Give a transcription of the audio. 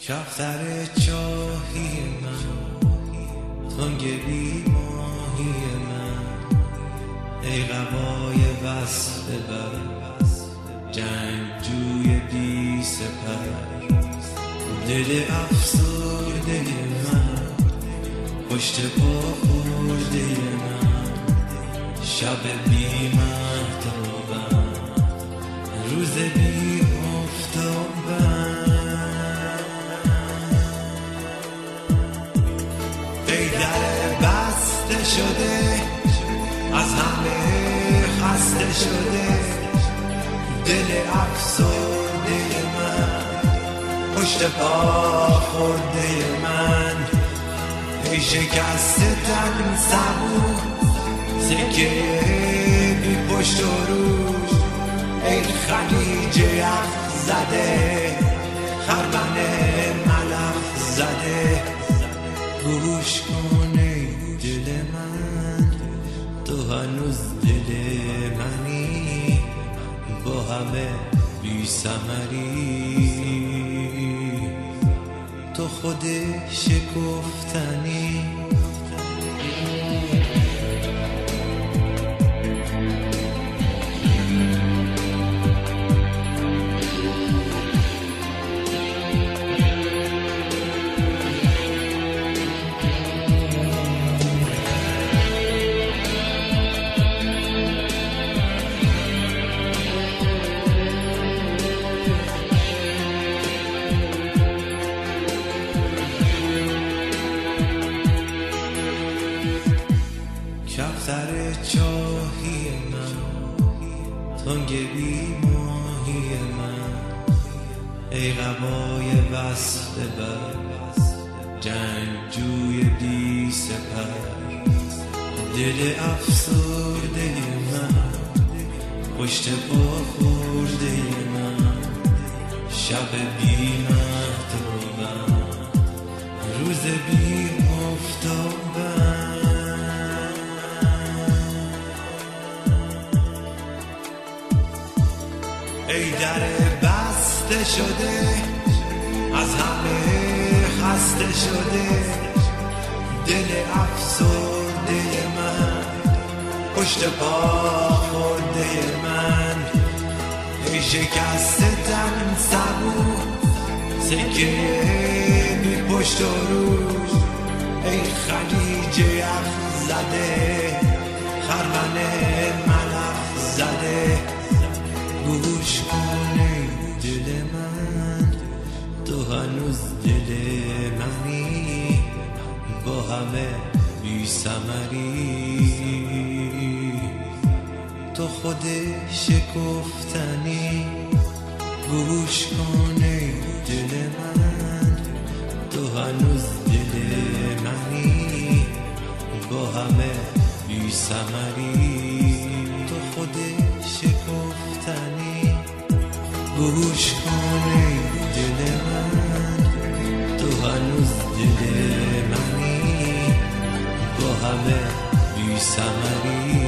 کفتر چاهی من، تنگ بی ماهی من، ای قبای وصل بر جنگجوی بی سپر، دل افسرده من، پشت پا خورده من، شب بی مهتابم، روز بی آفتابم، ای در بسته شده از همه خسته شده، دل افسرده من، پشت پا خورده من، ای شکسته تن صبور، سکه بی پشت و روش، ای خلیج یخ زده، خرمن ملخ زده، گوش کن ای دل من، تو هنوز دل منی، با همه بی ثمری، تو خود شکفتنی. کفتر چاهی من، تنگ بی ماهی من، ای قبای وصل بر جنگجوی بی سپر، دل افسرده من، پشت پا خورده من، شب بی مهتابم، روز بی آفتابم، ای در بسته شده از همه خسته شده، دل افسرده من، پشت پا خورده من، ای شکسته تن صبور، سکه بی پشت و روش، ای خلیج یخ زده، خرمن ملخ زده، گوش کن ای دل من، تو هنوز دل منی، با همه بی ثمری، تو خود شکفتنی، گوش کن ای دل من، تو هنوز دل منی، با همه بی ثمری، تو خود شکفتنی، گوش کن ای دل من، تو هنوز دل منی، با همه بی ثمری.